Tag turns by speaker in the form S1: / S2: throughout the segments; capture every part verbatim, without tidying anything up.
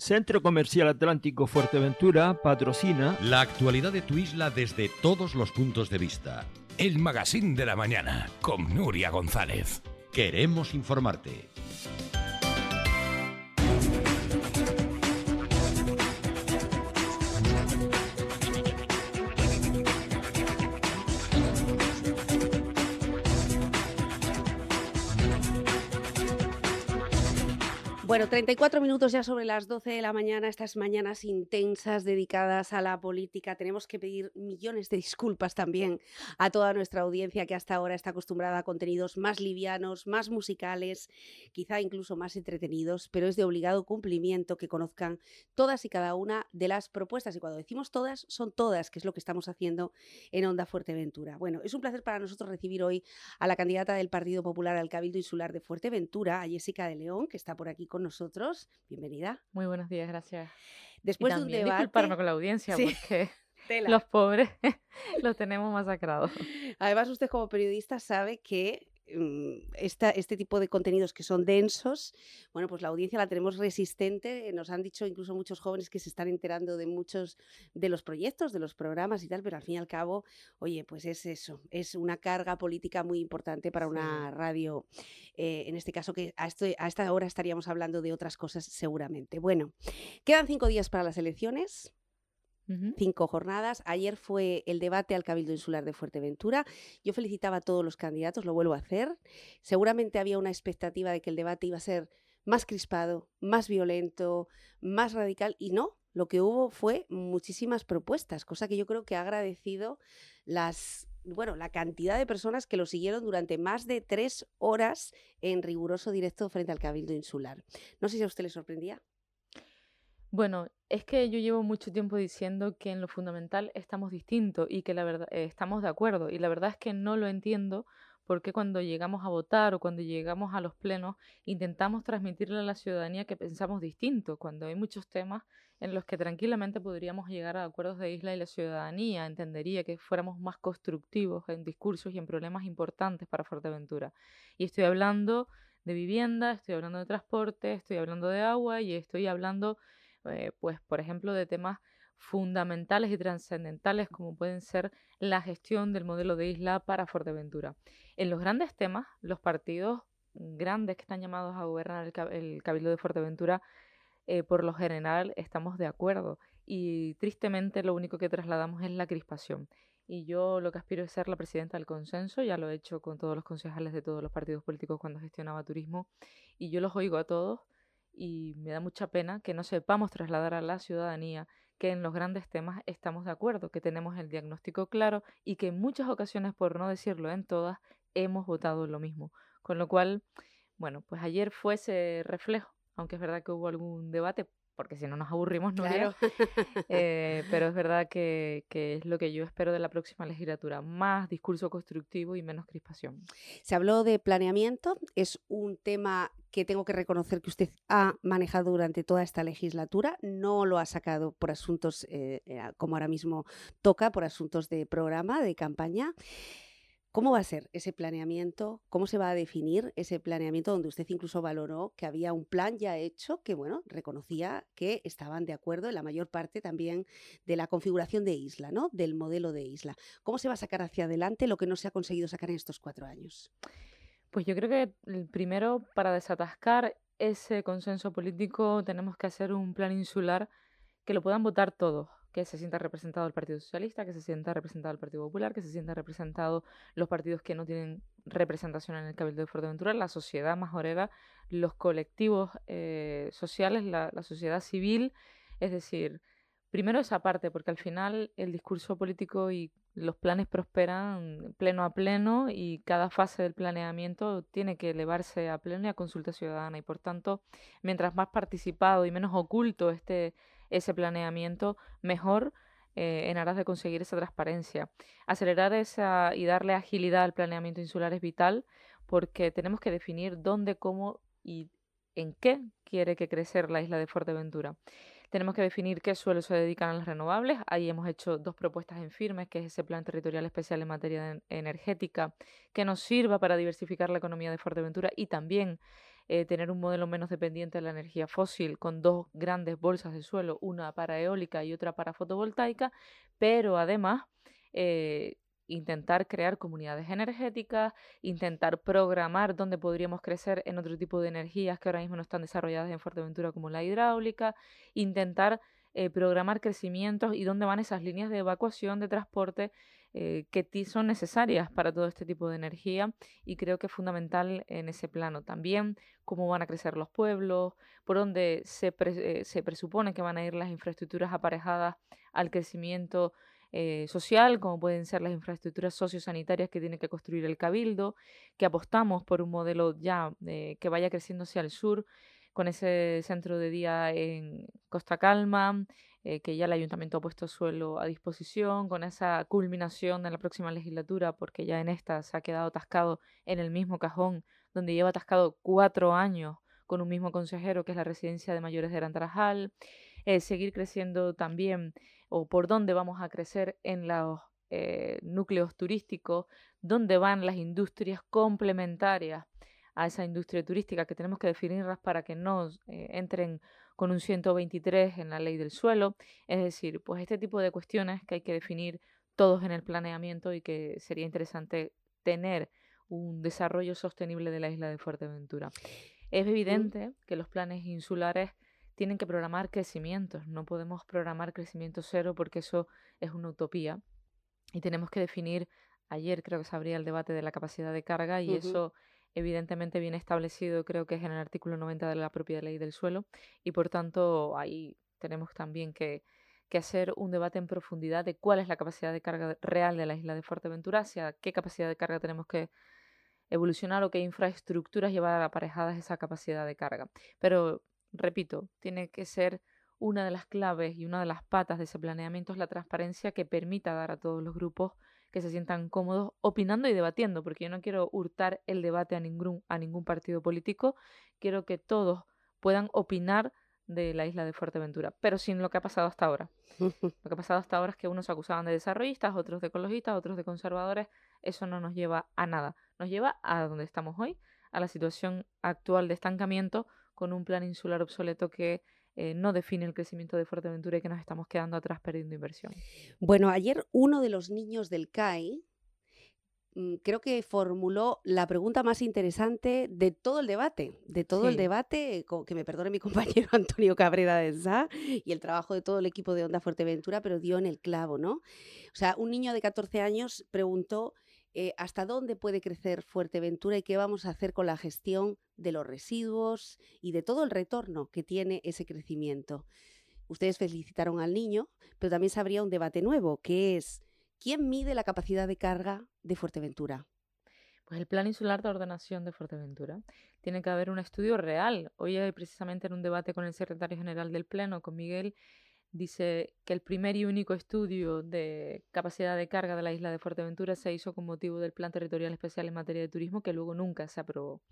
S1: Centro Comercial Atlántico Fuerteventura patrocina
S2: la actualidad de tu isla desde todos los puntos de vista.
S3: El Magazín de la Mañana con Nuria González.
S2: Queremos informarte.
S4: Bueno, treinta y cuatro minutos ya sobre las doce de la mañana, estas mañanas intensas dedicadas a la política. Tenemos que pedir millones de disculpas también a toda nuestra audiencia que hasta ahora está acostumbrada a contenidos más livianos, más musicales, quizá incluso más entretenidos, pero es de obligado cumplimiento que conozcan todas y cada una de las propuestas. Y cuando decimos todas, son todas, que es lo que estamos haciendo en Onda Fuerteventura. Bueno, es un placer para nosotros recibir hoy a la candidata del Partido Popular al Cabildo Insular de Fuerteventura, a Jessica de León, que está por aquí con nosotros. Bienvenida.
S5: Muy buenos días, gracias.
S4: Después
S5: y
S4: de un
S5: también
S4: debate...
S5: disculparme con la audiencia, sí, porque tela. Los pobres los tenemos masacrados.
S4: Además, usted como periodista sabe que Esta, este tipo de contenidos que son densos, bueno, pues la audiencia la tenemos resistente. Nos han dicho incluso muchos jóvenes que se están enterando de muchos de los proyectos, de los programas y tal, pero al fin y al cabo, oye, pues es eso, es una carga política muy importante para una sí. radio, eh, en este caso que a, esto, a esta hora estaríamos hablando de otras cosas seguramente. Bueno, quedan cinco días para las elecciones. Cinco jornadas. Ayer fue el debate al Cabildo Insular de Fuerteventura. Yo felicitaba a todos los candidatos, lo vuelvo a hacer. Seguramente había una expectativa de que el debate iba a ser más crispado, más violento, más radical, y no. Lo que hubo fue muchísimas propuestas, cosa que yo creo que ha agradecido las, bueno, la cantidad de personas que lo siguieron durante más de tres horas en riguroso directo frente al Cabildo Insular. No sé si a usted le sorprendía.
S5: Bueno, es que yo llevo mucho tiempo diciendo que en lo fundamental estamos distintos y que la verdad eh, estamos de acuerdo, y la verdad es que no lo entiendo porque cuando llegamos a votar o cuando llegamos a los plenos intentamos transmitirle a la ciudadanía que pensamos distinto, cuando hay muchos temas en los que tranquilamente podríamos llegar a acuerdos de isla y la ciudadanía entendería que fuéramos más constructivos en discursos y en problemas importantes para Fuerteventura. Y estoy hablando de vivienda, estoy hablando de transporte, estoy hablando de agua y estoy hablando... Eh, pues por ejemplo de temas fundamentales y trascendentales como pueden ser la gestión del modelo de isla para Fuerteventura. En los grandes temas, los partidos grandes que están llamados a gobernar el, el Cabildo de Fuerteventura, eh, por lo general estamos de acuerdo y tristemente lo único que trasladamos es la crispación. Y yo lo que aspiro es ser la presidenta del consenso, ya lo he hecho con todos los concejales de todos los partidos políticos cuando gestionaba turismo y yo los oigo a todos. Y me da mucha pena que no sepamos trasladar a la ciudadanía que en los grandes temas estamos de acuerdo, que tenemos el diagnóstico claro y que en muchas ocasiones, por no decirlo en todas, hemos votado lo mismo. Con lo cual, bueno, pues ayer fue ese reflejo, aunque es verdad que hubo algún debate, porque si no nos aburrimos, Nuria. Claro. eh, pero es verdad que, que es lo que yo espero de la próxima legislatura, más discurso constructivo y menos crispación.
S4: Se habló de planeamiento, es un tema que tengo que reconocer que usted ha manejado durante toda esta legislatura, no lo ha sacado por asuntos, eh, como ahora mismo toca, por asuntos de programa, de campaña. ¿Cómo va a ser ese planeamiento? ¿Cómo se va a definir ese planeamiento donde usted incluso valoró que había un plan ya hecho que, bueno, reconocía que estaban de acuerdo en la mayor parte también de la configuración de isla, ¿no? Del modelo de isla. ¿Cómo se va a sacar hacia adelante lo que no se ha conseguido sacar en estos cuatro años?
S5: Pues yo creo que primero, para desatascar ese consenso político, tenemos que hacer un plan insular que lo puedan votar todos, que se sienta representado el Partido Socialista, que se sienta representado el Partido Popular, que se sienta representado los partidos que no tienen representación en el Cabildo de Fuerteventura, la sociedad majorera, los colectivos eh, sociales, la, la sociedad civil, es decir, primero esa parte, porque al final el discurso político y los planes prosperan pleno a pleno y cada fase del planeamiento tiene que elevarse a pleno y a consulta ciudadana y por tanto, mientras más participado y menos oculto esté ese planeamiento, mejor eh, en aras de conseguir esa transparencia. Acelerar esa y darle agilidad al planeamiento insular es vital porque tenemos que definir dónde, cómo y en qué quiere que crecer la isla de Fuerteventura. Tenemos que definir qué suelos se dedican a las renovables. Ahí hemos hecho dos propuestas en firmes, que es ese plan territorial especial en materia de energética, que nos sirva para diversificar la economía de Fuerteventura y también eh, tener un modelo menos dependiente de la energía fósil, con dos grandes bolsas de suelo, una para eólica y otra para fotovoltaica, pero además eh, intentar crear comunidades energéticas, intentar programar dónde podríamos crecer en otro tipo de energías que ahora mismo no están desarrolladas en Fuerteventura, como la hidráulica, intentar eh, programar crecimientos y dónde van esas líneas de evacuación, de transporte, eh, que ti- son necesarias para todo este tipo de energía, y creo que es fundamental en ese plano. También cómo van a crecer los pueblos, por dónde se, pre- eh, se presupone que van a ir las infraestructuras aparejadas al crecimiento eh, social, como pueden ser las infraestructuras sociosanitarias que tiene que construir el Cabildo, que apostamos por un modelo ya eh, que vaya creciendo hacia el sur, con ese centro de día en Costa Calma, eh, que ya el ayuntamiento ha puesto suelo a disposición, con esa culminación de la próxima legislatura, porque ya en esta se ha quedado atascado en el mismo cajón donde lleva atascado cuatro años con un mismo consejero, que es la residencia de mayores de Gran Tarajal. Eh, seguir creciendo también, o por dónde vamos a crecer en los eh, núcleos turísticos, dónde van las industrias complementarias a esa industria turística, que tenemos que definirlas para que no eh, entren con un ciento veintitrés en la ley del suelo. Es decir, pues este tipo de cuestiones que hay que definir todos en el planeamiento, y que sería interesante tener un desarrollo sostenible de la isla de Fuerteventura. Es
S4: Mm.
S5: evidente que los planes insulares tienen que programar crecimientos. No podemos programar crecimiento cero, porque eso es una utopía. Y tenemos que definir, ayer creo que se abría el debate de la capacidad de carga, y
S4: Ujú.
S5: eso evidentemente viene establecido, creo que es en el artículo noventa de la propia ley del suelo, y por tanto ahí tenemos también que, que hacer un debate en profundidad de cuál es la capacidad de carga real de la isla de Fuerteventura, hacia qué capacidad de carga tenemos que evolucionar o qué infraestructuras llevar aparejadas esa capacidad de carga. Pero, repito, tiene que ser una de las claves y una de las patas de ese planeamiento, es la transparencia, que permita dar a todos los grupos que se sientan cómodos opinando y debatiendo, porque yo no quiero hurtar el debate a ningún, a ningún partido político. Quiero que todos puedan opinar de la isla de Fuerteventura, pero sin lo que ha pasado hasta ahora. Lo que ha pasado hasta ahora es que unos se acusaban de desarrollistas, otros de ecologistas, otros de conservadores. Eso no nos lleva a nada. Nos lleva a donde estamos hoy, a la situación actual de estancamiento, con un plan insular obsoleto que eh, no define el crecimiento de Fuerteventura, y que nos estamos quedando atrás perdiendo inversión.
S4: Bueno, ayer uno de los niños del C A I mm, creo que formuló la pregunta más interesante de todo el debate, de todo el
S5: Sí,
S4: debate, co- que me perdone mi compañero Antonio Cabrera de S A y el trabajo de todo el equipo de Onda Fuerteventura, pero dio en el clavo, ¿no? O sea, un niño de catorce años preguntó eh, hasta dónde puede crecer Fuerteventura y qué vamos a hacer con la gestión de los residuos y de todo el retorno que tiene ese crecimiento. Ustedes felicitaron al niño, pero también se abría un debate nuevo, que es: ¿quién mide la capacidad de carga de Fuerteventura?
S5: pues el plan insular de ordenación de Fuerteventura. Tiene que haber un estudio real. Hoy eh, precisamente en un debate con el secretario general del Pleno, con Miguel, dice que el primer y único estudio de capacidad de carga de la isla de Fuerteventura se hizo con motivo del Plan Territorial Especial en materia de turismo, que luego nunca se aprobó.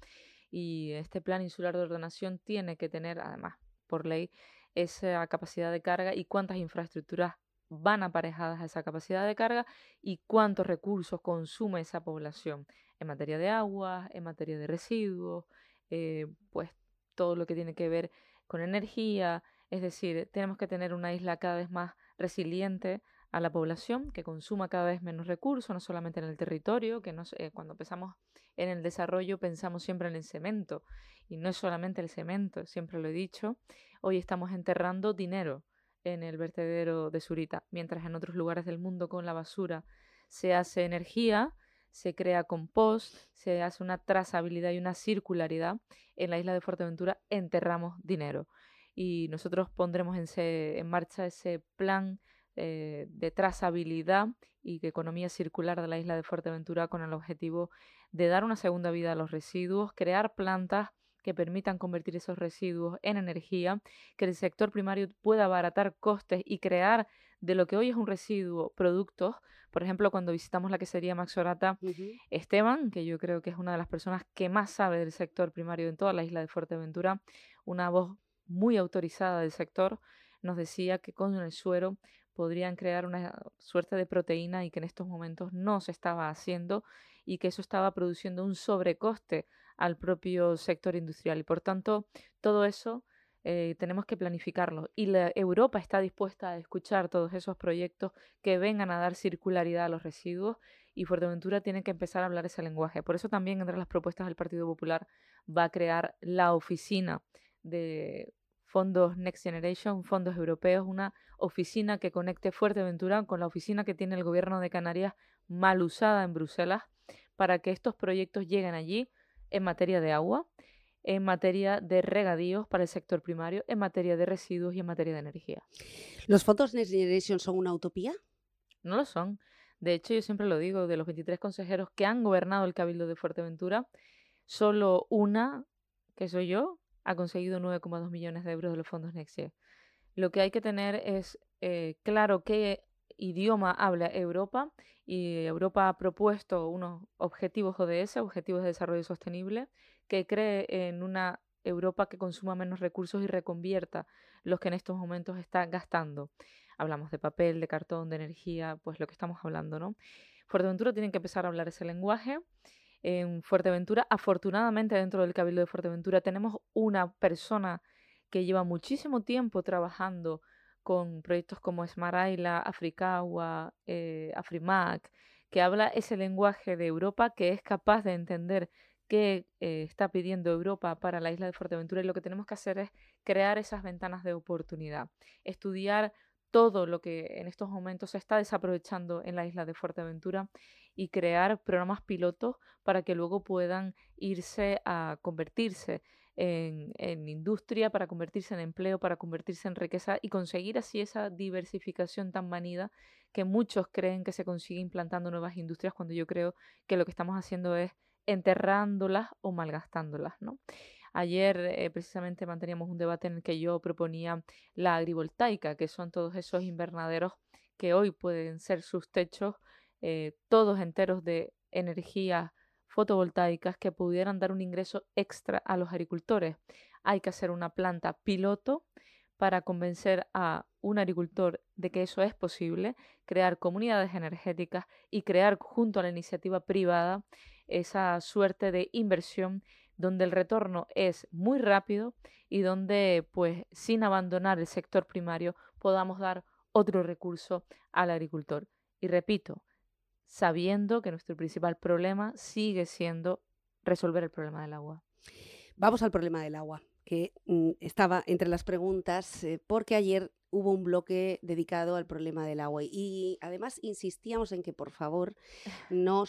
S5: Y este plan insular de ordenación tiene que tener, además, por ley, esa capacidad de carga, y cuántas infraestructuras van aparejadas a esa capacidad de carga, y cuántos recursos consume esa población en materia de agua, en materia de residuos, eh, pues todo lo que tiene que ver con energía. Es decir, tenemos que tener una isla cada vez más resiliente a la población, que consuma cada vez menos recursos, no solamente en el territorio, que no, s- eh, cuando pensamos en el desarrollo pensamos siempre en el cemento, y no es solamente el cemento, siempre lo he dicho. Hoy estamos enterrando dinero en el vertedero de Zurita, mientras en otros lugares del mundo con la basura se hace energía, se crea compost, se hace una trazabilidad y una circularidad. En la isla de Fuerteventura enterramos dinero, y nosotros pondremos en, se- en marcha ese plan eh, de trazabilidad y de economía circular de la isla de Fuerteventura, con el objetivo de dar una segunda vida a los residuos, crear plantas que permitan convertir esos residuos en energía, que el sector primario pueda abaratar costes y crear de lo que hoy es un residuo productos. Por ejemplo, cuando visitamos la quesería Maxorata,
S4: Ujú.
S5: Esteban, que yo creo que es una de las personas que más sabe del sector primario en toda la isla de Fuerteventura, una voz muy autorizada del sector, nos decía que con el suero podrían crear una suerte de proteína y que en estos momentos no se estaba haciendo y que eso estaba produciendo un sobrecoste al propio sector industrial. Y por tanto, todo eso eh, tenemos que planificarlo. Y la Europa está dispuesta a escuchar todos esos proyectos que vengan a dar circularidad a los residuos y Fuerteventura tiene que empezar a hablar ese lenguaje. Por eso también entre las propuestas del Partido Popular va a crear la oficina de fondos Next Generation, fondos europeos, una oficina que conecte Fuerteventura con la oficina que tiene el gobierno de Canarias mal usada en Bruselas para que estos proyectos lleguen allí en materia de agua, en materia de regadíos para el sector primario, en materia de residuos y en materia de energía.
S4: ¿Los fondos Next Generation son una utopía?
S5: No lo son. De hecho, yo siempre lo digo, de los veintitrés consejeros que han gobernado el Cabildo de Fuerteventura, solo una, que soy yo, ha conseguido nueve coma dos millones de euros de los fondos Next Gen. Lo que hay que tener es eh, claro qué idioma habla Europa, y Europa ha propuesto unos objetivos O D S, Objetivos de Desarrollo Sostenible, que cree en una Europa que consuma menos recursos y reconvierta los que en estos momentos está gastando. Hablamos de papel, de cartón, de energía, pues lo que estamos hablando, ¿no? Fuerteventura tiene que empezar a hablar ese lenguaje. En Fuerteventura, afortunadamente dentro del Cabildo de Fuerteventura tenemos una persona que lleva muchísimo tiempo trabajando con proyectos como Smart Isla, Africagua, eh, Afrimac, que habla ese lenguaje de Europa, que es capaz de entender qué eh, está pidiendo Europa para la isla de Fuerteventura, y lo que tenemos que hacer es crear esas ventanas de oportunidad, estudiar todo lo que en estos momentos se está desaprovechando en la isla de Fuerteventura y crear programas pilotos para que luego puedan irse a convertirse en, en industria, para convertirse en empleo, para convertirse en riqueza y conseguir así esa diversificación tan manida que muchos creen que se consigue implantando nuevas industrias, cuando yo creo que lo que estamos haciendo es enterrándolas o malgastándolas, ¿no? Ayer eh, precisamente manteníamos un debate en el que yo proponía la agrivoltaica, que son todos esos invernaderos que hoy pueden ser sus techos, eh, todos enteros de energías fotovoltaicas que pudieran dar un ingreso extra a los agricultores. Hay que hacer una planta piloto para convencer a un agricultor de que eso es posible, crear comunidades energéticas y crear junto a la iniciativa privada esa suerte de inversión donde el retorno es muy rápido y donde, pues, sin abandonar el sector primario, podamos dar otro recurso al agricultor. Y repito, sabiendo que nuestro principal problema sigue siendo resolver el problema del agua.
S4: Vamos al problema del agua, que mm, estaba entre las preguntas, eh, porque ayer hubo un bloque dedicado al problema del agua y además insistíamos en que por favor no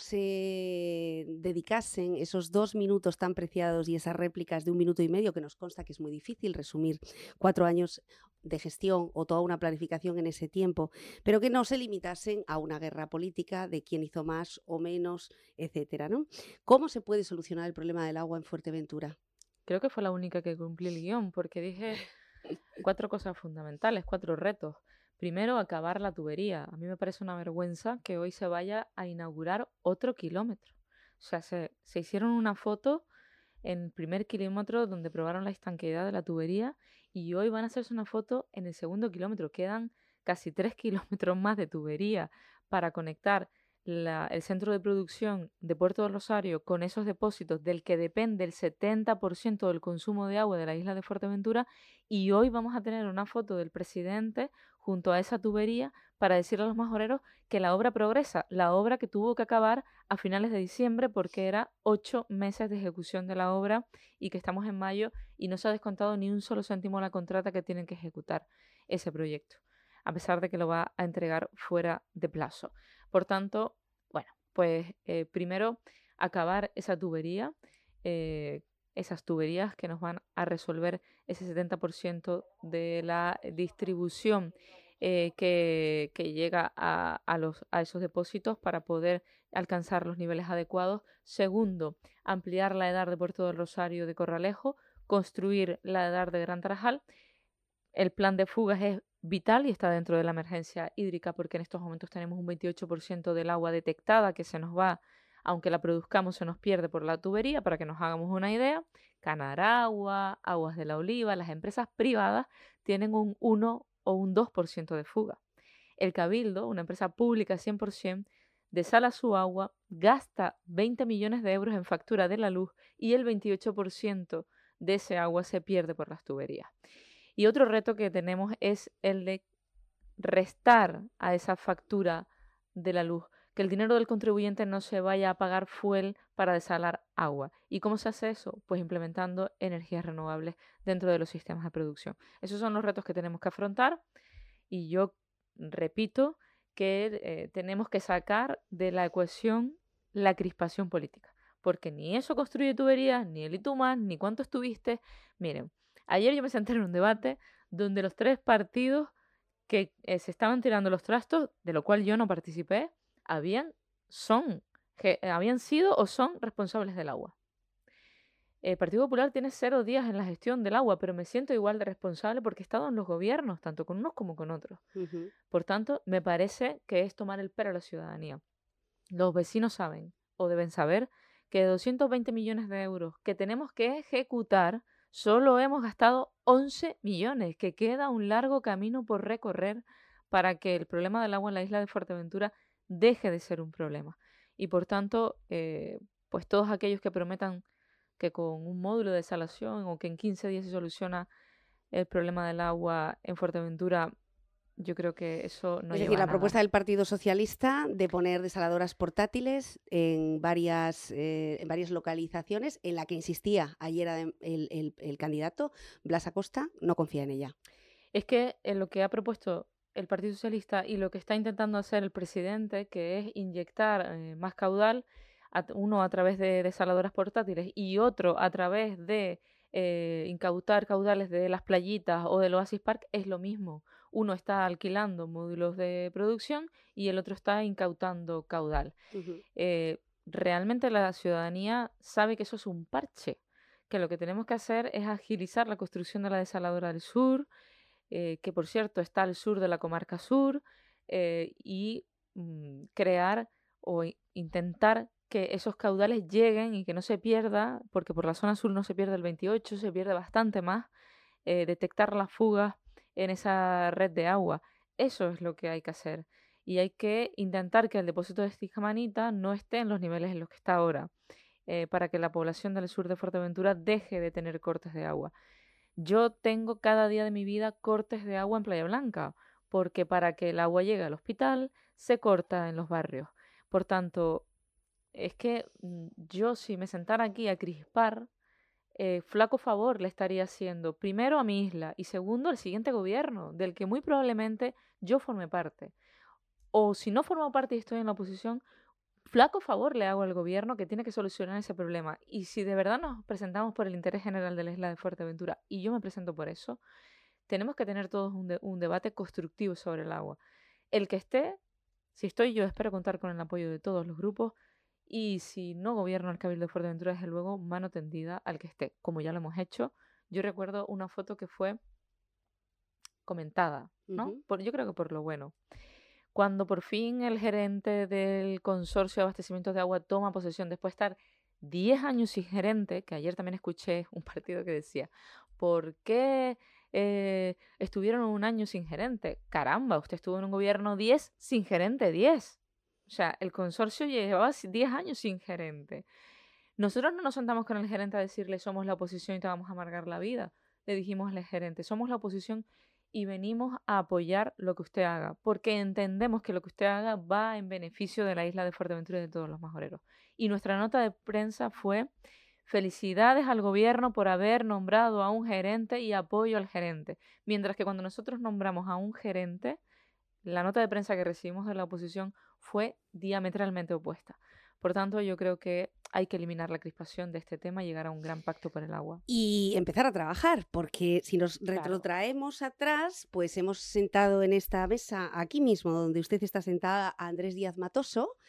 S4: se dedicasen esos dos minutos tan preciados y esas réplicas de un minuto y medio, que nos consta que es muy difícil resumir cuatro años de gestión o toda una planificación en ese tiempo, pero que no se limitasen a una guerra política de quién hizo más o menos, etcétera, ¿no? ¿Cómo se puede solucionar el problema del agua en Fuerteventura?
S5: Creo que fue la única que cumplí el guión, porque dije cuatro cosas fundamentales, cuatro retos. Primero, acabar la tubería. A mí me parece una vergüenza que hoy se vaya a inaugurar otro kilómetro. O sea, se, se hicieron una foto en el primer kilómetro donde probaron la estanqueidad de la tubería y hoy van a hacerse una foto en el segundo kilómetro. Quedan casi tres kilómetros más de tubería para conectar La, el centro de producción de Puerto del Rosario con esos depósitos del que depende el setenta por ciento del consumo de agua de la isla de Fuerteventura, y hoy vamos a tener una foto del presidente junto a esa tubería para decirle a los majoreros que la obra progresa, la obra que tuvo que acabar a finales de diciembre porque era ocho meses de ejecución de la obra y que estamos en mayo y no se ha descontado ni un solo céntimo a la contrata que tienen que ejecutar ese proyecto, a pesar de que lo va a entregar fuera de plazo. Por tanto, bueno, pues eh, primero acabar esa tubería, eh, esas tuberías que nos van a resolver ese setenta por ciento de la distribución eh, que, que llega a, a, los, a esos depósitos para poder alcanzar los niveles adecuados. Segundo, ampliar la edad de Puerto del Rosario de Corralejo, construir la edad de Gran Tarajal. El plan de fugas es vital y está dentro de la emergencia hídrica porque en estos momentos tenemos un veintiocho por ciento del agua detectada que se nos va, aunque la produzcamos, se nos pierde por la tubería. Para que nos hagamos una idea, Canaragua, Aguas de la Oliva, las empresas privadas tienen un uno o un dos por ciento de fuga. el Cabildo, una empresa pública cien por ciento, desala su agua, gasta veinte millones de euros en factura de la luz y el veintiocho por ciento de ese agua se pierde por las tuberías. Y otro reto que tenemos es el de restar a esa factura de la luz, que el dinero del contribuyente no se vaya a pagar fuel para desalar agua. ¿Y cómo se hace eso? Pues implementando energías renovables dentro de los sistemas de producción. Esos son los retos que tenemos que afrontar y yo repito que eh, tenemos que sacar de la ecuación la crispación política, porque ni eso construye tuberías, ni el Ituman, ni cuánto estuviste. Miren, ayer yo me senté en un debate donde los tres partidos que eh, se estaban tirando los trastos, de lo cual yo no participé, habían, son, que, eh, habían sido o son responsables del agua. El Partido Popular tiene cero días en la gestión del agua, pero me siento igual de responsable porque he estado en los gobiernos, tanto con unos como con otros.
S4: Ujú.
S5: Por tanto, me parece que es tomar el pelo a la ciudadanía. Los vecinos saben, o deben saber, que de doscientos veinte millones de euros que tenemos que ejecutar, solo hemos gastado once millones, que queda un largo camino por recorrer para que el problema del agua en la isla de Fuerteventura deje de ser un problema. Y por tanto, eh, pues todos aquellos que prometan que con un módulo de desalación o que en quince días se soluciona el problema del agua en Fuerteventura, yo creo que eso no
S4: Es
S5: lleva
S4: decir,
S5: a
S4: la
S5: nada.
S4: propuesta del Partido Socialista de poner desaladoras portátiles en varias, eh, en varias localizaciones, en la que insistía ayer el, el, el candidato Blas Acosta, no confía en ella.
S5: Es que en lo que ha propuesto el Partido Socialista y lo que está intentando hacer el presidente, que es inyectar eh, más caudal, a, uno a través de desaladoras portátiles y otro a través de eh, incautar caudales de las playitas o del Oasis Park, es lo mismo. Uno está alquilando módulos de producción y el otro está incautando caudal.
S4: Uh-huh.
S5: Eh, realmente la ciudadanía sabe que eso es un parche, que lo que tenemos que hacer es agilizar la construcción de la desaladora del sur, eh, que por cierto está al sur de la comarca sur, eh, y mm, crear o intentar que esos caudales lleguen y que no se pierda, porque por la zona sur no se pierde el veintiocho, se pierde bastante más, eh, detectar las fugas en esa red de agua. Eso es lo que hay que hacer. Y hay que intentar que el depósito de Stijamanita no esté en los niveles en los que está ahora, eh, para que la población del sur de Fuerteventura deje de tener cortes de agua. Yo tengo cada día de mi vida cortes de agua en Playa Blanca, porque para que el agua llegue al hospital se corta en los barrios. Por tanto, es que yo si me sentara aquí a crispar, eh, flaco favor le estaría haciendo primero a mi isla y segundo al siguiente gobierno, del que muy probablemente yo forme parte. O si no formo parte y estoy en la oposición, flaco favor le hago al gobierno que tiene que solucionar ese problema. Y si de verdad nos presentamos por el interés general de la isla de Fuerteventura, y yo me presento por eso, tenemos que tener todos un, de, un debate constructivo sobre el agua. El que esté, si estoy yo, espero contar con el apoyo de todos los grupos, y si no gobierno el Cabildo de Fuerteventura, desde luego, mano tendida al que esté, como ya lo hemos hecho. Yo recuerdo una foto que fue comentada, ¿no?
S4: Uh-huh.
S5: Por, yo creo que por lo bueno. Cuando por fin el gerente del consorcio de abastecimiento de agua toma posesión, después de estar diez años sin gerente, que ayer también escuché un partido que decía, ¿por qué eh, estuvieron un año sin gerente? Caramba, usted estuvo en un gobierno diez sin gerente, diez. O sea, el consorcio llevaba diez años sin gerente. Nosotros no nos sentamos con el gerente a decirle somos la oposición y te vamos a amargar la vida. Le dijimos al gerente, somos la oposición y venimos a apoyar lo que usted haga, porque entendemos que lo que usted haga va en beneficio de la isla de Fuerteventura y de todos los majoreros. Y nuestra nota de prensa fue felicidades al gobierno por haber nombrado a un gerente y apoyo al gerente. Mientras que cuando nosotros nombramos a un gerente, la nota de prensa que recibimos de la oposición fue diametralmente opuesta. Por tanto, yo creo que hay que eliminar la crispación de este tema y llegar a un gran pacto por el agua.
S4: Y empezar a trabajar, porque si nos retrotraemos claro. atrás, pues hemos sentado en esta mesa, aquí mismo, donde usted está sentada, a Andrés Díaz Matoso,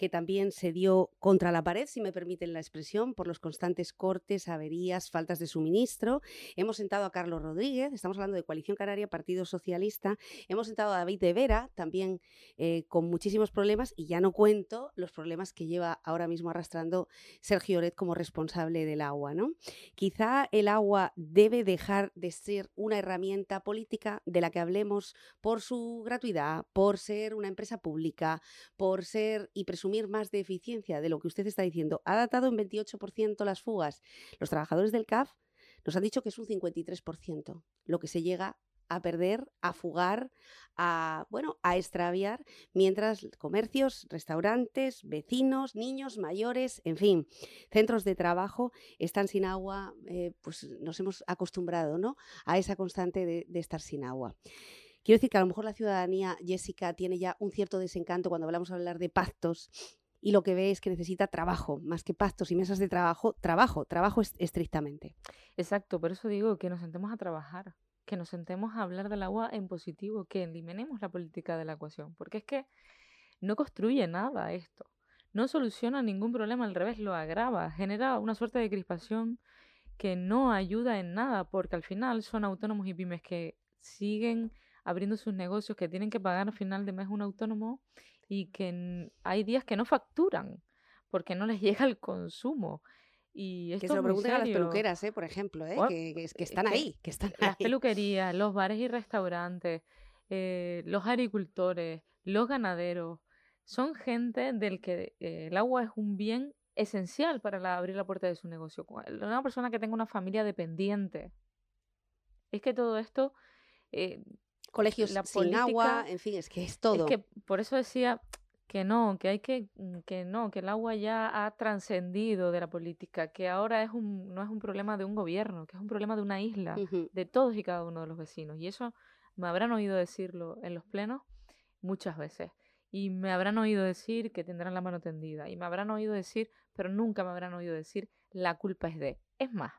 S4: que también se dio contra la pared, si me permiten la expresión, por los constantes cortes, averías, faltas de suministro. Hemos sentado a Carlos Rodríguez, estamos hablando de Coalición Canaria, Partido Socialista. Hemos sentado a David de Vera, también eh, con muchísimos problemas, y ya no cuento los problemas que lleva ahora mismo arrastrando Sergio Oret como responsable del agua, ¿no? Quizá el agua debe dejar de ser una herramienta política de la que hablemos por su gratuidad, por ser una empresa pública, por ser y presumir más de eficiencia de lo que usted está diciendo. Ha datado en veintiocho por ciento las fugas. Los trabajadores del C A F nos han dicho que es un cincuenta y tres por ciento lo que se llega a perder, a fugar, a, bueno, a extraviar, mientras comercios, restaurantes, vecinos, niños, mayores, en fin, centros de trabajo están sin agua. Eh, pues nos hemos acostumbrado, ¿no?, a esa constante de, de estar sin agua. Quiero decir que a lo mejor la ciudadanía, Jessica, tiene ya un cierto desencanto cuando hablamos a hablar de pactos, y lo que ve es que necesita trabajo, más que pactos y mesas de trabajo, trabajo, trabajo est- estrictamente.
S5: Exacto, por eso digo que nos sentemos a trabajar, que nos sentemos a hablar del agua en positivo, que eliminemos la política de la ecuación, porque es que no construye nada esto, no soluciona ningún problema, al revés, lo agrava, genera una suerte de crispación que no ayuda en nada, porque al final son autónomos y pymes que siguen abriendo sus negocios, que tienen que pagar al final de mes un autónomo y que n- hay días que no facturan porque no les llega el consumo. Y
S4: Que
S5: esto
S4: se
S5: es
S4: lo
S5: muy
S4: pregunten a las
S5: serio.
S4: peluqueras, ¿eh? Por ejemplo, ¿eh?
S5: Bueno,
S4: Que, que, es- que
S5: es
S4: están
S5: que
S4: ahí, que están
S5: las
S4: ahí.
S5: peluquerías, los bares y restaurantes, eh, los agricultores, los ganaderos, son gente del que eh, el agua es un bien esencial para la- abrir la puerta de su negocio. Cua- Una persona que tenga una familia dependiente. Es que todo esto, eh,
S4: Colegios
S5: la
S4: sin agua,
S5: política,
S4: en fin, es que es
S5: es
S4: todo.
S5: que por eso decía que no, que hay que, mm, que no, que el agua ya ha trascendido de la política, que ahora es un, no es un problema de un gobierno, que es un problema de una isla,
S4: Ujú.
S5: de todos y cada uno de los vecinos. Y eso me habrán oído decirlo en los plenos muchas veces. Y me habrán oído decir que tendrán la mano tendida. Y me habrán oído decir, pero nunca me habrán oído decir, la culpa es de. Es más,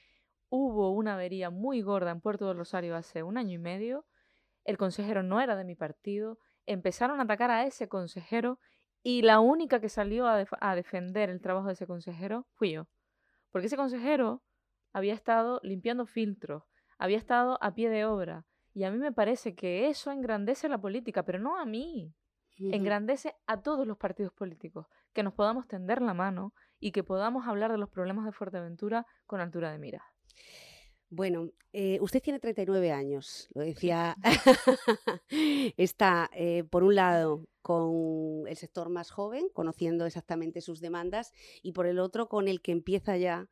S5: hubo una avería muy gorda en Puerto del Rosario hace un año y medio. El consejero no era de mi partido. Empezaron a atacar a ese consejero y la única que salió a, def- a defender el trabajo de ese consejero fui yo. Porque ese consejero había estado limpiando filtros, había estado a pie de obra. Y a mí me parece que eso engrandece la política, pero no a mí.
S4: Ujú.
S5: Engrandece a todos los partidos políticos, que nos podamos tender la mano y que podamos hablar de los problemas de Fuerteventura con altura de mira.
S4: Bueno, eh, usted tiene treinta y nueve años, lo
S5: Sí.
S4: decía. Está, eh, por un lado, con el sector más joven, conociendo exactamente sus demandas, y por el otro, con el que empieza ya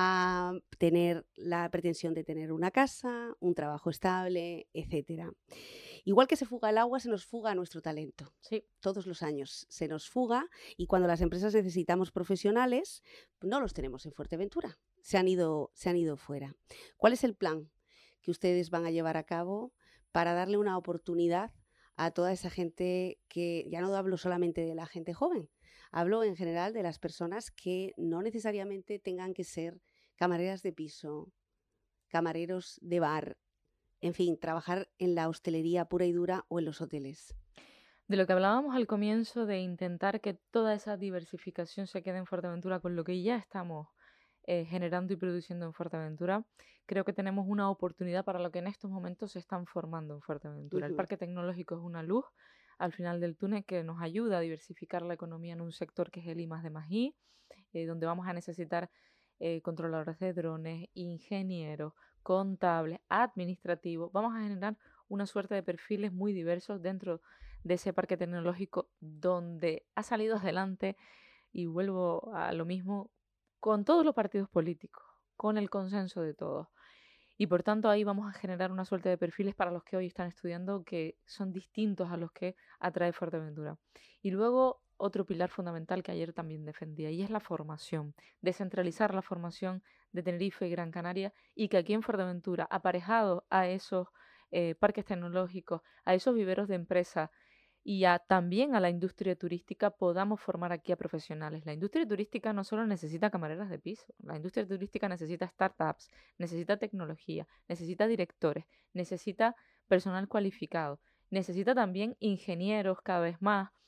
S4: a tener la pretensión de tener una casa, un trabajo estable, etcétera. Igual que se fuga el agua, se nos fuga nuestro talento.
S5: Sí.
S4: Todos los años se nos fuga, y cuando las empresas necesitamos profesionales, no los tenemos en Fuerteventura. Se han ido, se han ido fuera. ¿Cuál es el plan que ustedes van a llevar a cabo para darle una oportunidad a toda esa gente que, ya no hablo solamente de la gente joven, hablo en general de las personas que no necesariamente tengan que ser camareras de piso, camareros de bar, en fin, trabajar en la hostelería pura y dura o en los hoteles?
S5: De lo que hablábamos al comienzo de intentar que toda esa diversificación se quede en Fuerteventura con lo que ya estamos eh, generando y produciendo en Fuerteventura, creo que tenemos una oportunidad para lo que en estos momentos se están formando en Fuerteventura. El
S4: Ujú.
S5: parque tecnológico es una luz al final del túnel que nos ayuda a diversificar la economía en un sector que es el I más D más I, eh, donde vamos a necesitar eh, controladores de drones, ingenieros, contables, administrativos. Vamos a generar una suerte de perfiles muy diversos dentro de ese parque tecnológico donde ha salido adelante, y vuelvo a lo mismo, con todos los partidos políticos, con el consenso de todos. Y por tanto ahí vamos a generar una suerte de perfiles para los que hoy están estudiando que son distintos a los que atrae Fuerteventura. Y luego otro pilar fundamental que ayer también defendía, y es la formación. Descentralizar la formación de Tenerife y Gran Canaria, y que aquí en Fuerteventura, aparejado a esos eh, parques tecnológicos, a esos viveros de empresas y a, también a la industria turística, podamos formar aquí a profesionales. La industria turística no solo necesita camareras de piso, la industria turística necesita startups, necesita tecnología, necesita directores, necesita personal cualificado, necesita también ingenieros cada vez más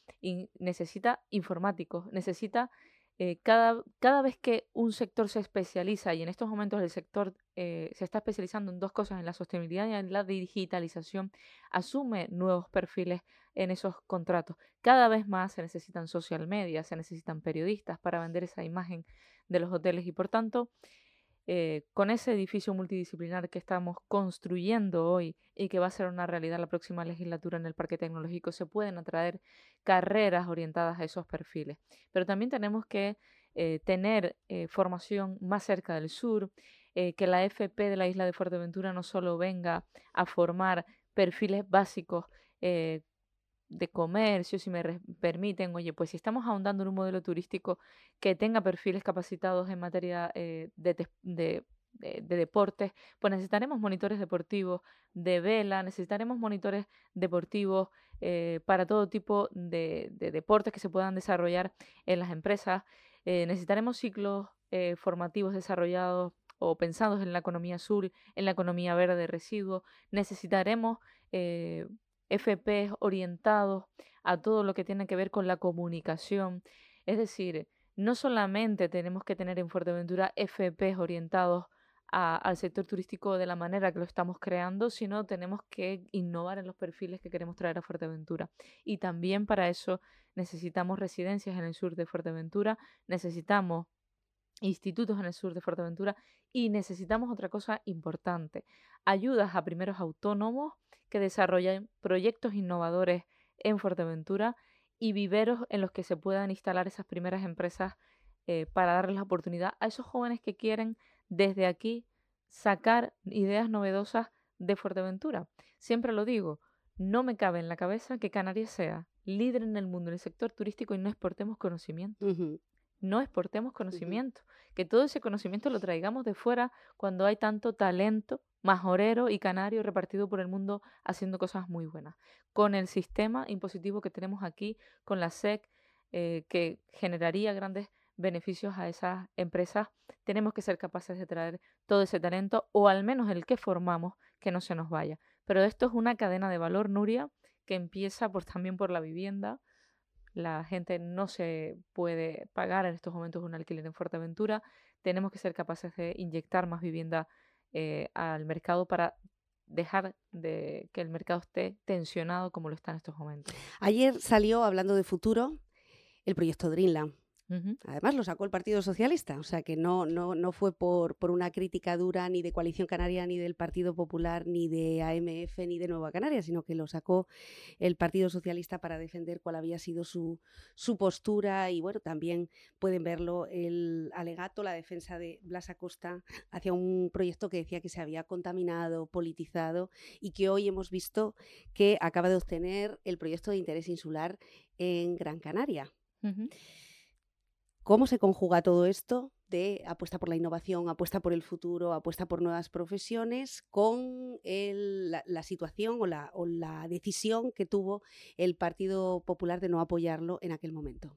S5: y necesita informáticos, necesita eh, cada, cada vez que un sector se especializa, y en estos momentos el sector eh, se está especializando en dos cosas, en la sostenibilidad y en la digitalización, asume nuevos perfiles en esos contratos. Cada vez más se necesitan social media, se necesitan periodistas para vender esa imagen de los hoteles y por tanto, eh, con ese edificio multidisciplinar que estamos construyendo hoy y que va a ser una realidad la próxima legislatura en el Parque Tecnológico, se pueden atraer carreras orientadas a esos perfiles. Pero también tenemos que eh, tener eh, formación más cerca del sur, eh, que la F P de la isla de Fuerteventura no solo venga a formar perfiles básicos eh, de comercio, si me re- permiten, oye, pues si estamos ahondando en un modelo turístico que tenga perfiles capacitados en materia eh, de, tes- de, de- de deportes, pues necesitaremos monitores deportivos de vela, necesitaremos monitores deportivos eh, para todo tipo de, de deportes que se puedan desarrollar en las empresas, eh, necesitaremos ciclos eh, formativos desarrollados o pensados en la economía azul, en la economía verde de residuos, necesitaremos eh, F Ps orientados a todo lo que tiene que ver con la comunicación. Es decir, no solamente tenemos que tener en Fuerteventura F Ps orientados a- al sector turístico de la manera que lo estamos creando, sino tenemos que innovar en los perfiles que queremos traer a Fuerteventura. Y también para eso necesitamos residencias en el sur de Fuerteventura, necesitamos institutos en el sur de Fuerteventura y necesitamos otra cosa importante, ayudas a primeros autónomos que desarrollen proyectos innovadores en Fuerteventura y viveros en los que se puedan instalar esas primeras empresas eh, para darles la oportunidad a esos jóvenes que quieren desde aquí sacar ideas novedosas de Fuerteventura. Siempre lo digo, no me cabe en la cabeza que Canarias sea líder en el mundo en el sector turístico y no exportemos conocimiento.
S4: Ujú,
S5: No exportemos
S4: ujú.
S5: conocimiento, que todo ese conocimiento lo traigamos de fuera cuando hay tanto talento majorero y canario repartido por el mundo haciendo cosas muy buenas. Con el sistema impositivo que tenemos aquí, con la S E C, eh, que generaría grandes beneficios a esas empresas, tenemos que ser capaces de traer todo ese talento, o al menos el que formamos, que no se nos vaya. Pero esto es una cadena de valor, Nuria, que empieza por, también por la vivienda. La gente no se puede pagar en estos momentos un alquiler en Fuerteventura. Tenemos que ser capaces de inyectar más vivienda eh, al mercado para dejar de que el mercado esté tensionado como lo está en estos momentos.
S4: Ayer salió, hablando de futuro, el proyecto Dreamland.
S5: Ujú.
S4: Además lo sacó el Partido Socialista, o sea que no, no, no fue por, por una crítica dura ni de Coalición Canaria, ni del Partido Popular, ni de A M F, ni de Nueva Canarias, sino que lo sacó el Partido Socialista para defender cuál había sido su, su postura y bueno, también pueden verlo el alegato, la defensa de Blas Acosta hacia un proyecto que decía que se había contaminado, politizado y que hoy hemos visto que acaba de obtener el proyecto de interés insular en Gran Canaria.
S5: Ujú.
S4: ¿Cómo se conjuga todo esto de apuesta por la innovación, apuesta por el futuro, apuesta por nuevas profesiones con el- la, la situación o la, o la decisión que tuvo el Partido Popular de no apoyarlo en aquel momento?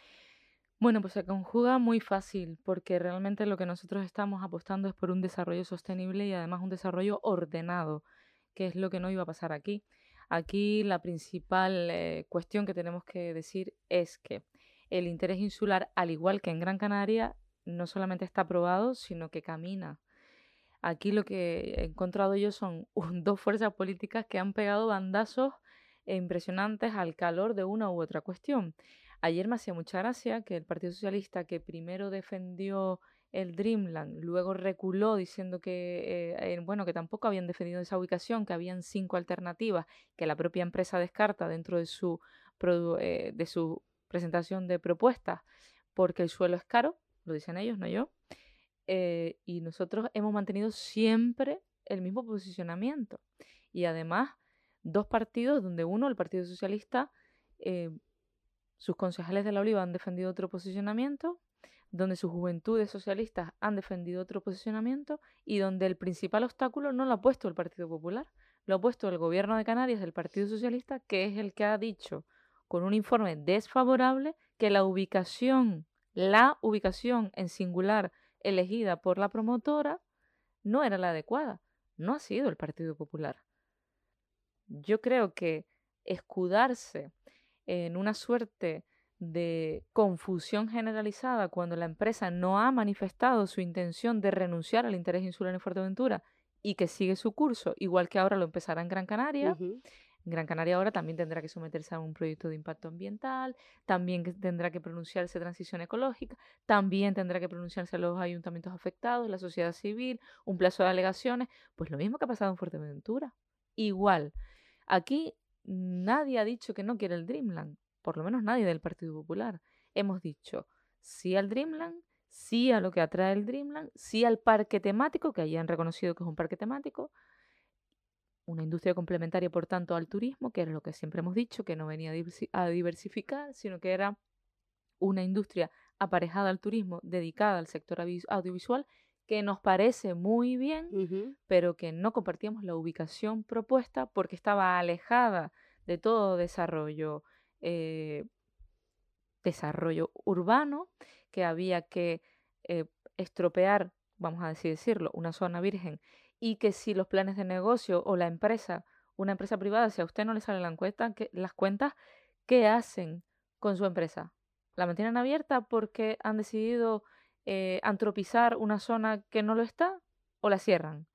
S5: Bueno, pues se conjuga muy fácil porque realmente lo que nosotros estamos apostando es por un desarrollo sostenible y además un desarrollo ordenado, que es lo que no iba a pasar aquí. Aquí la principal eh, cuestión que tenemos que decir es que el interés insular, al igual que en Gran Canaria, no solamente está aprobado, sino que camina. Aquí lo que he encontrado yo son un- dos fuerzas políticas que han pegado bandazos eh, impresionantes al calor de una u otra cuestión. Ayer me hacía mucha gracia que el Partido Socialista, que primero defendió el Dreamland, luego reculó diciendo que, eh, eh, bueno, que tampoco habían defendido esa ubicación, que habían cinco alternativas que la propia empresa descarta dentro de su, produ- eh, de su presentación de propuestas, porque el suelo es caro, lo dicen ellos, no yo, eh, y nosotros hemos mantenido siempre el mismo posicionamiento. Y además, dos partidos donde uno, el Partido Socialista, eh, sus concejales de la Oliva han defendido otro posicionamiento, donde sus juventudes socialistas han defendido otro posicionamiento y donde el principal obstáculo no lo ha puesto el Partido Popular, lo ha puesto el gobierno de Canarias del Partido Socialista, que es el que ha dicho con un informe desfavorable que la ubicación, la ubicación en singular elegida por la promotora no era la adecuada. No ha sido el Partido Popular. Yo creo que escudarse en una suerte de confusión generalizada cuando la empresa no ha manifestado su intención de renunciar al interés insular en Fuerteventura y que sigue su curso, igual que ahora lo empezará en Gran Canaria.
S4: Ujú.
S5: Gran Canaria ahora también tendrá que someterse a un proyecto de impacto ambiental, también que tendrá que pronunciarse transición ecológica, también tendrá que pronunciarse los ayuntamientos afectados, la sociedad civil, un plazo de alegaciones, pues lo mismo que ha pasado en Fuerteventura. Igual, aquí nadie ha dicho que no quiere el Dreamland, por lo menos nadie del Partido Popular. Hemos dicho sí al Dreamland, sí a lo que atrae el Dreamland, sí al parque temático, que allí han reconocido que es un parque temático, una industria complementaria, por tanto, al turismo, que era lo que siempre hemos dicho, que no venía a diversi- a diversificar, sino que era una industria aparejada al turismo, dedicada al sector avi- audiovisual, que nos parece muy bien,
S4: Ujú.
S5: pero que no compartíamos la ubicación propuesta porque estaba alejada de todo desarrollo, eh, desarrollo urbano, que había que eh, estropear, vamos a así decirlo, una zona virgen, y que si los planes de negocio o la empresa, una empresa privada, si a usted no le salen las cuentas, ¿qué, las cuentas, ¿qué hacen con su empresa? ¿La mantienen abierta porque han decidido eh, antropizar una zona que no lo está o la cierran?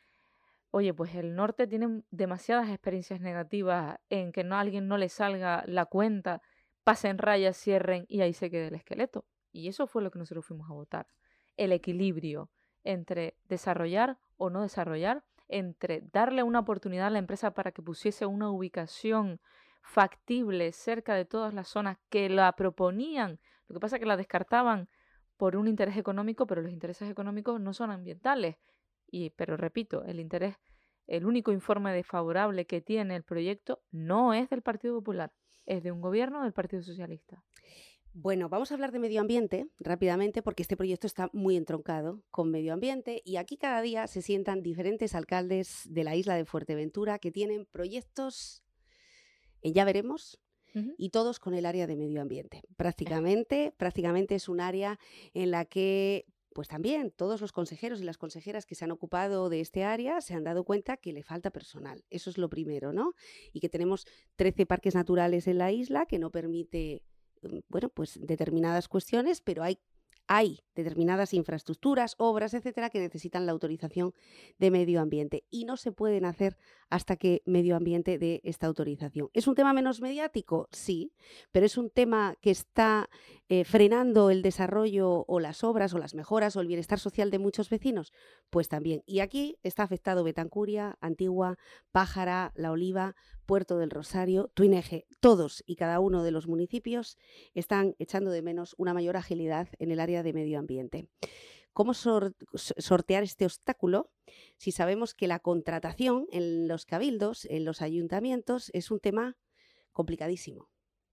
S5: Oye, pues el norte tiene demasiadas experiencias negativas en que no a alguien no le salga la cuenta, pasen rayas, cierren y ahí se quede el esqueleto. Y eso fue lo que nosotros fuimos a votar. El equilibrio entre desarrollar o no desarrollar, entre darle una oportunidad a la empresa para que pusiese una ubicación factible cerca de todas las zonas que la proponían. Lo que pasa es que la descartaban por un interés económico, pero los intereses económicos no son ambientales. Y, pero repito, el interés, el único informe desfavorable que tiene el proyecto no es del Partido Popular, es de un gobierno del Partido Socialista.
S4: Bueno, vamos a hablar de medio ambiente rápidamente porque este proyecto está muy entroncado con medio ambiente y aquí cada día se sientan diferentes alcaldes de la isla de Fuerteventura que tienen proyectos, en ya veremos,
S5: Ujú.
S4: y todos con el área de medio ambiente. Prácticamente, prácticamente es un área en la que pues también todos los consejeros y las consejeras que se han ocupado de este área se han dado cuenta que le falta personal. Eso es lo primero, ¿no? Y que tenemos trece parques naturales en la isla que no permite, mm, bueno, pues determinadas cuestiones, pero hay hay determinadas infraestructuras, obras, etcétera, que necesitan la autorización de medio ambiente y no se pueden hacer hasta que medio ambiente dé esta autorización. ¿Es un tema menos mediático? Sí, pero es un tema que está eh, frenando el desarrollo o las obras o las mejoras o el bienestar social de muchos vecinos. Pues también. Y aquí está afectado Betancuria, Antigua, Pájara, La Oliva, Puerto del Rosario, Tuineje. Todos y cada uno de los municipios están echando de menos una mayor agilidad en el área de medio ambiente. ¿Cómo sor- sortear este obstáculo si sabemos que la contratación en los cabildos, en los ayuntamientos, es un tema complicadísimo?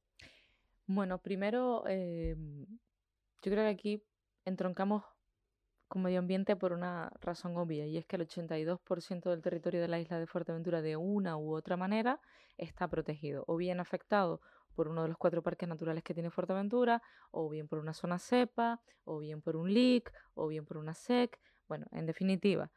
S5: Bueno, primero, eh, yo creo que aquí entroncamos con medio ambiente por una razón obvia, y es que el ochenta y dos por ciento del territorio de la isla de Fuerteventura, de una u otra manera, está protegido, o bien afectado por uno de los cuatro parques naturales que tiene Fuerteventura, o bien por una zona cepa, o bien por un L I C, o bien por una S E C. Bueno, en definitiva,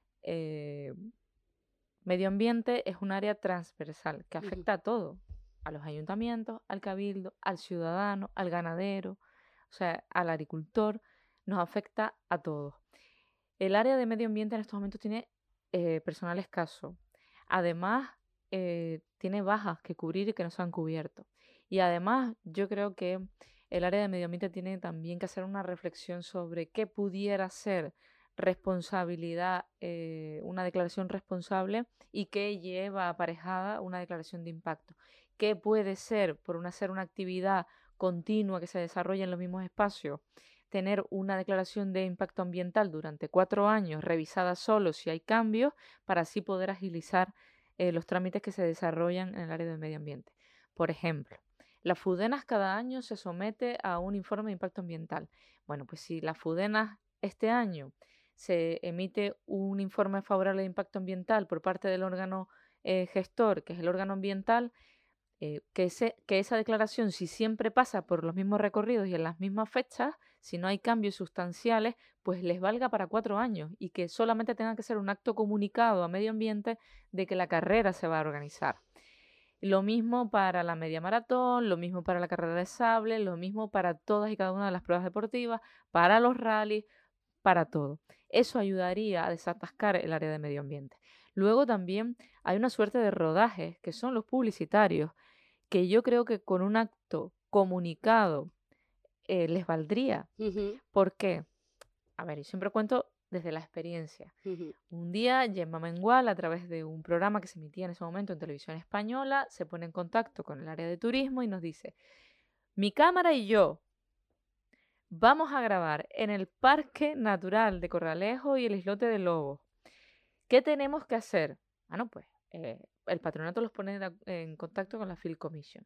S5: eh, medio ambiente es un área transversal que
S4: Ujú.
S5: afecta a todo, a los ayuntamientos, al cabildo, al ciudadano, al ganadero, o sea, al agricultor, nos afecta a todos. El área de medio ambiente en estos momentos tiene eh, personal escaso. Además, eh, tiene bajas que cubrir y que no se han cubierto. Y además, yo creo que el área de medio ambiente tiene también que hacer una reflexión sobre qué pudiera ser responsabilidad, eh, una declaración responsable y qué lleva aparejada una declaración de impacto. ¿Qué puede ser, por una, hacer una actividad continua que se desarrolla en los mismos espacios, tener una declaración de impacto ambiental durante cuatro años, revisada solo si hay cambios, para así poder agilizar eh, los trámites que se desarrollan en el área de medio ambiente? Por ejemplo, la FUDENAS cada año se somete a un informe de impacto ambiental. Bueno, pues si la FUDENAS este año se emite un informe favorable de impacto ambiental por parte del órgano eh, gestor, que es el órgano ambiental, eh, que, ese, que esa declaración, si siempre pasa por los mismos recorridos y en las mismas fechas, si no hay cambios sustanciales, pues les valga para cuatro años y que solamente tenga que ser un acto comunicado a medio ambiente de que la carrera se va a organizar. Lo mismo para la media maratón, lo mismo para la carrera de sable, lo mismo para todas y cada una de las pruebas deportivas, para los rallies, para todo. Eso ayudaría a desatascar el área de medio ambiente. Luego también hay una suerte de rodajes, que son los publicitarios, que yo creo que con un acto comunicado eh, les valdría.
S4: Ujú,
S5: ¿Por qué? A ver, yo siempre cuento desde la experiencia.
S4: ujú.
S5: Un día, Gemma Mengual, a través de un programa que se emitía en ese momento en televisión española, se pone en contacto con el área de turismo y nos dice, mi cámara y yo vamos a grabar en el Parque Natural de Corralejo y el Islote de Lobos. ¿Qué tenemos que hacer? Bueno, pues eh, el patronato los pone de ac- en contacto con la Field Commission.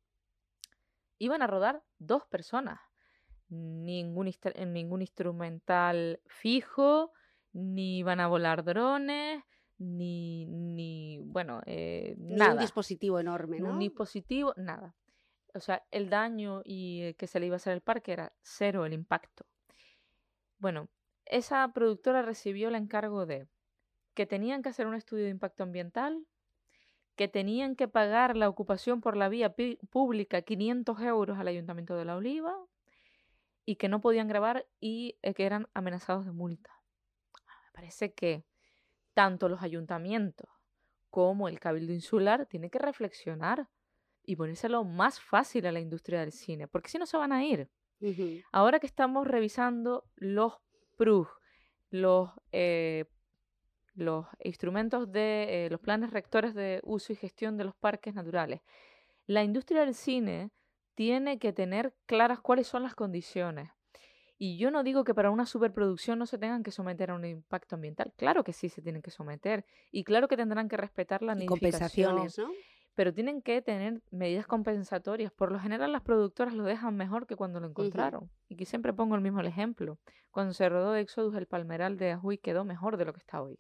S5: Iban a rodar dos personas, ningún, instru- eh, ningún instrumental fijo, ni iban a volar drones, ni, ni bueno, eh,
S4: Ni un
S5: nada,
S4: dispositivo enorme,
S5: un
S4: ¿no?
S5: dispositivo, nada. O sea, el daño y eh, que se le iba a hacer al parque era cero el impacto. Bueno, esa productora recibió el encargo de que tenían que hacer un estudio de impacto ambiental, que tenían que pagar la ocupación por la vía pi- pública quinientos euros al Ayuntamiento de La Oliva y que no podían grabar y eh, que eran amenazados de multa. Me parece que tanto los ayuntamientos como el Cabildo Insular tienen que reflexionar y ponérselo más fácil a la industria del cine, porque si no se van a ir.
S4: Ujú.
S5: Ahora que estamos revisando los P R U G, los, eh, los instrumentos de eh, los planes rectores de uso y gestión de los parques naturales, la industria del cine tiene que tener claras cuáles son las condiciones. Y yo no digo que para una superproducción no se tengan que someter a un impacto ambiental. Claro que sí se tienen que someter. Y claro que tendrán que respetar la
S4: Y
S5: nidificación,
S4: compensaciones, ¿no?
S5: pero tienen que tener medidas compensatorias. Por lo general las productoras lo dejan mejor que cuando lo
S4: Ujú.
S5: encontraron. Y aquí siempre pongo el mismo ejemplo. Cuando se rodó Éxodus, el Palmeral de Ajuy quedó mejor de lo que está hoy.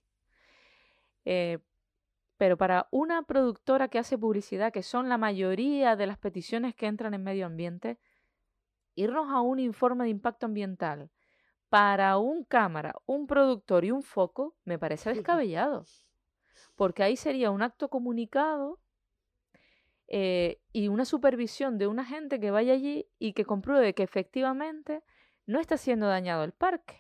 S5: Eh, pero para una productora que hace publicidad, que son la mayoría de las peticiones que entran en medio ambiente, irnos a un informe de impacto ambiental para un cámara, un productor y un foco, me parece descabellado. Porque ahí sería un acto comunicado eh, y una supervisión de una gente que vaya allí y que compruebe que efectivamente no está siendo dañado el parque.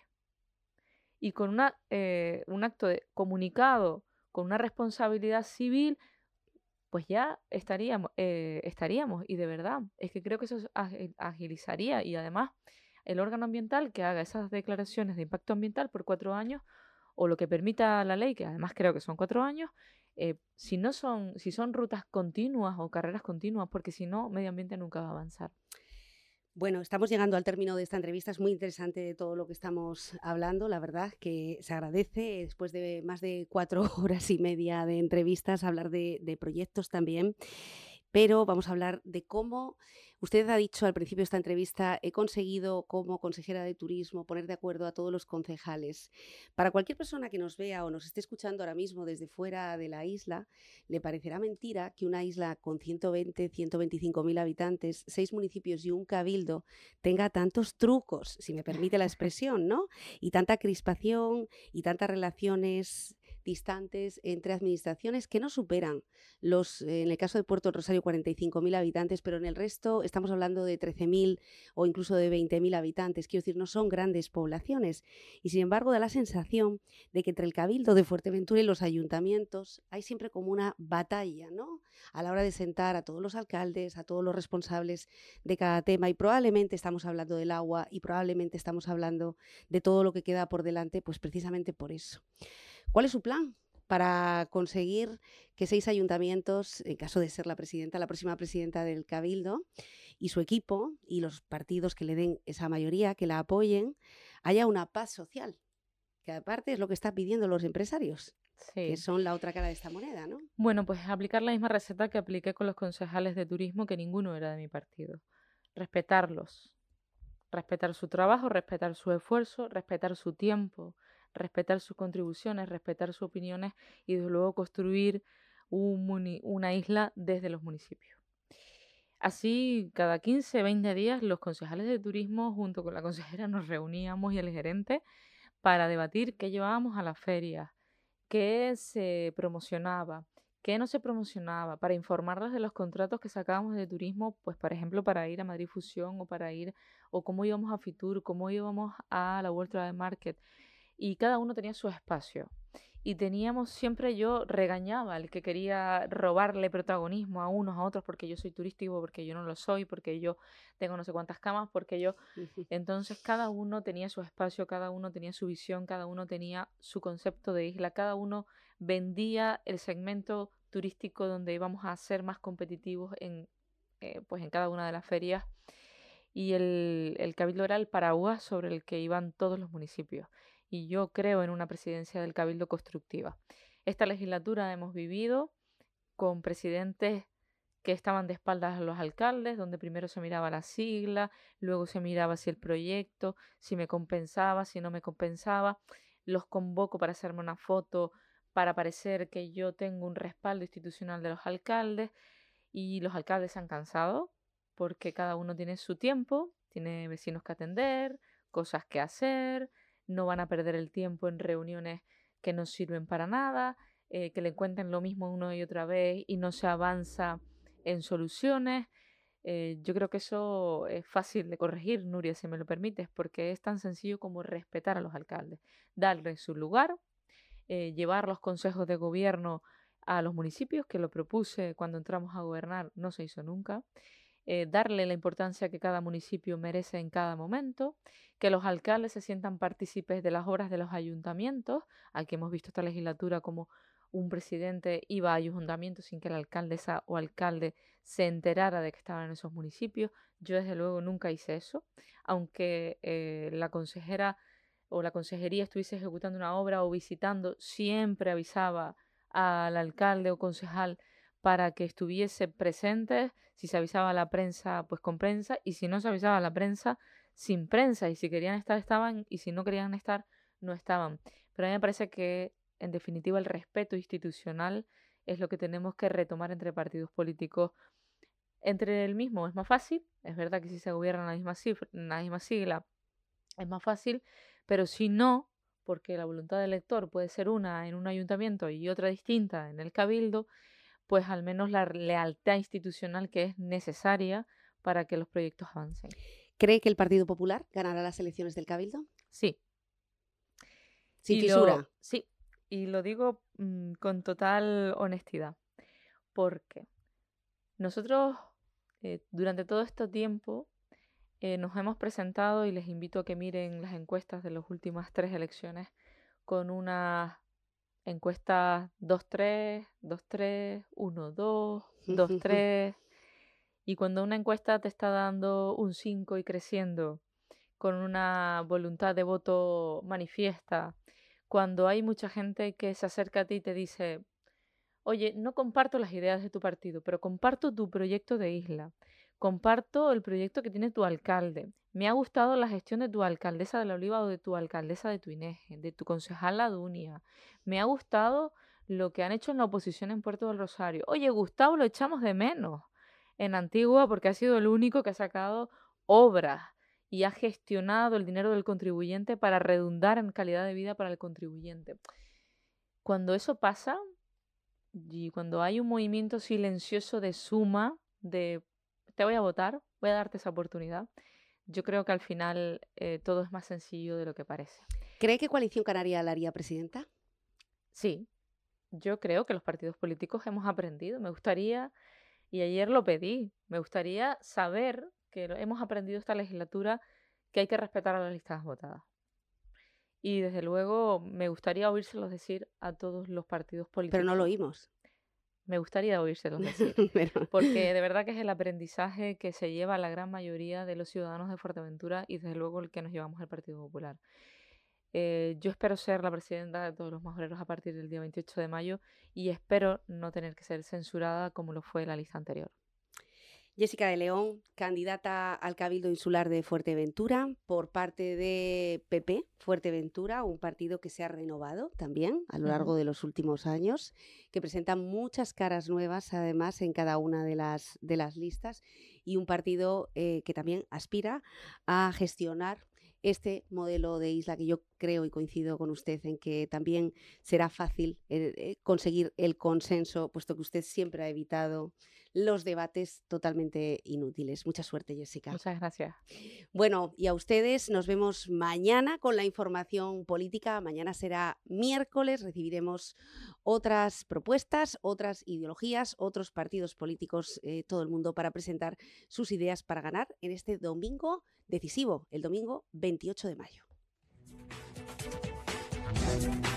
S5: Y con una, eh, un acto de comunicado, con una responsabilidad civil, pues ya estaríamos, eh, estaríamos. Y de verdad, es que creo que eso agi- agilizaría. Y además, el órgano ambiental que haga esas declaraciones de impacto ambiental por cuatro años, o lo que permita la ley, que además creo que son cuatro años, eh, si no son, si son rutas continuas o carreras continuas, porque si no, medio ambiente nunca va a avanzar.
S4: Bueno, estamos llegando al término de esta entrevista. Es muy interesante todo lo que estamos hablando. La verdad que se agradece, después de más de cuatro horas y media de entrevistas, hablar de, de proyectos también. Pero vamos a hablar de cómo, usted ha dicho al principio de esta entrevista, he conseguido como consejera de turismo poner de acuerdo a todos los concejales. Para cualquier persona que nos vea o nos esté escuchando ahora mismo desde fuera de la isla, le parecerá mentira que una isla con ciento veinte, ciento veinticinco mil habitantes, seis municipios y un cabildo tenga tantos trucos, si me permite la expresión, ¿no? Y tanta crispación y tantas relaciones distantes entre administraciones que no superan los, eh, en el caso de Puerto del Rosario, cuarenta y cinco mil habitantes, pero en el resto estamos hablando de trece mil o incluso de veinte mil habitantes. Quiero decir, no son grandes poblaciones. Y sin embargo, da la sensación de que entre el Cabildo de Fuerteventura y los ayuntamientos hay siempre como una batalla, ¿no? A la hora de sentar a todos los alcaldes, a todos los responsables de cada tema. Y probablemente estamos hablando del agua y probablemente estamos hablando de todo lo que queda por delante, pues precisamente por eso. ¿Cuál es su plan para conseguir que seis ayuntamientos, en caso de ser la presidenta, la próxima presidenta del Cabildo, y su equipo y los partidos que le den esa mayoría, que la apoyen, haya una paz social? Que aparte es lo que están pidiendo los empresarios, que
S5: Sí.
S4: son la otra cara de esta moneda, ¿no?
S5: Bueno, pues aplicar la misma receta que apliqué con los concejales de turismo, que ninguno era de mi partido. Respetarlos. Respetar su trabajo, respetar su esfuerzo, respetar su tiempo, respetar sus contribuciones, respetar sus opiniones y desde luego construir un muni- una isla desde los municipios. Así, cada quince, veinte días, los concejales de turismo junto con la consejera nos reuníamos y el gerente para debatir qué llevábamos a la feria, qué se promocionaba, ¿Qué no se promocionaba? Para informarlas de los contratos que sacábamos de turismo, pues por ejemplo para ir a Madrid Fusión o para ir, o cómo íbamos a Fitur, cómo íbamos a la World Travel Market. Y cada uno tenía su espacio. Y teníamos siempre, yo regañaba al que quería robarle protagonismo a unos, a otros, porque yo soy turístico, porque yo no lo soy, porque yo tengo no sé cuántas camas, porque yo... Entonces cada uno tenía su espacio, cada uno tenía su visión, cada uno tenía su concepto de isla, cada uno vendía el segmento turístico donde íbamos a ser más competitivos en, eh, pues en cada una de las ferias. Y el, el Cabildo era el paraguas sobre el que iban todos los municipios. Y yo creo en una presidencia del Cabildo constructiva. Esta legislatura hemos vivido con presidentes que estaban de espaldas a los alcaldes, donde primero se miraba la sigla, luego se miraba si el proyecto, si me compensaba, si no me compensaba. Los convoco para hacerme una foto, para parecer que yo tengo un respaldo institucional de los alcaldes, y los alcaldes se han cansado porque cada uno tiene su tiempo, tiene vecinos que atender, cosas que hacer, no van a perder el tiempo en reuniones que no sirven para nada, eh, que le cuenten lo mismo una y otra vez y no se avanza en soluciones. Eh, yo creo que eso es fácil de corregir, Nuria, si me lo permites, porque es tan sencillo como respetar a los alcaldes, darles su lugar, eh, llevar los consejos de gobierno a los municipios, que lo propuse cuando entramos a gobernar, no se hizo nunca. Eh, darle la importancia que cada municipio merece en cada momento, que los alcaldes se sientan partícipes de las obras de los ayuntamientos. Aquí hemos visto esta legislatura como un presidente iba a ayuntamientos sin que la alcaldesa o alcalde se enterara de que estaban en esos municipios. Yo desde luego nunca hice eso, aunque eh, la consejera o la consejería estuviese ejecutando una obra o visitando, siempre avisaba al alcalde o concejal para que estuviese presente. Si se avisaba a la prensa, pues con prensa, y si no se avisaba a la prensa, sin prensa, y si querían estar, estaban, y si no querían estar, no estaban. Pero a mí me parece que, en definitiva, el respeto institucional es lo que tenemos que retomar entre partidos políticos. Entre el mismo es más fácil, es verdad que si se gobierna la misma, cifra, la misma sigla es más fácil, pero si no, porque la voluntad del elector puede ser una en un ayuntamiento y otra distinta en el cabildo, pues al menos la lealtad institucional que es necesaria para que los proyectos avancen.
S4: ¿Cree que el Partido Popular ganará las elecciones del Cabildo?
S5: Sí.
S4: Sin
S5: y
S4: fisura.
S5: Lo, sí, y lo digo mmm, con total honestidad, porque nosotros eh, durante todo este tiempo eh, nos hemos presentado, y les invito a que miren las encuestas de las últimas tres elecciones, con unas encuestas dos tres, dos tres, uno dos, dos tres, y cuando una encuesta te está dando un cinco y creciendo, con una voluntad de voto manifiesta, cuando hay mucha gente que se acerca a ti y te dice, oye, no comparto las ideas de tu partido, pero comparto tu proyecto de isla, comparto el proyecto que tiene tu alcalde, me ha gustado la gestión de tu alcaldesa de La Oliva o de tu alcaldesa de Tuineje, de tu concejal La Dunia, me ha gustado lo que han hecho en la oposición en Puerto del Rosario. Oye, Gustavo lo echamos de menos en Antigua porque ha sido el único que ha sacado obras y ha gestionado el dinero del contribuyente para redundar en calidad de vida para el contribuyente. Cuando eso pasa, y cuando hay un movimiento silencioso de suma, de te voy a votar, voy a darte esa oportunidad, yo creo que al final eh, todo es más sencillo de lo que parece.
S4: ¿Cree que Coalición Canaria la haría presidenta?
S5: Sí, yo creo que los partidos políticos hemos aprendido. Me gustaría, y ayer lo pedí, me gustaría saber que hemos aprendido esta legislatura que hay que respetar a las listas votadas. Y desde luego me gustaría oírselos decir a todos los partidos políticos.
S4: Pero no lo oímos.
S5: Me gustaría oírselos decir,
S4: Pero...
S5: porque de verdad que es el aprendizaje que se lleva la gran mayoría de los ciudadanos de Fuerteventura y desde luego el que nos llevamos al Partido Popular. Eh, yo espero ser la presidenta de todos los majoreros a partir del día veintiocho de mayo y espero no tener que ser censurada como lo fue la lista anterior.
S4: Jessica de León, candidata al Cabildo Insular de Fuerteventura por parte de P P Fuerteventura, un partido que se ha renovado también a lo largo de los últimos años, que presenta muchas caras nuevas además en cada una de las, de las listas, y un partido eh, que también aspira a gestionar este modelo de isla que yo creo y coincido con usted en que también será fácil eh, conseguir el consenso, puesto que usted siempre ha evitado los debates totalmente inútiles. Mucha suerte, Jessica.
S5: Muchas gracias.
S4: Bueno, y a ustedes nos vemos mañana con la información política. Mañana será miércoles, recibiremos otras propuestas, otras ideologías, otros partidos políticos, eh, todo el mundo para presentar sus ideas para ganar en este domingo decisivo, el domingo veintiocho de mayo.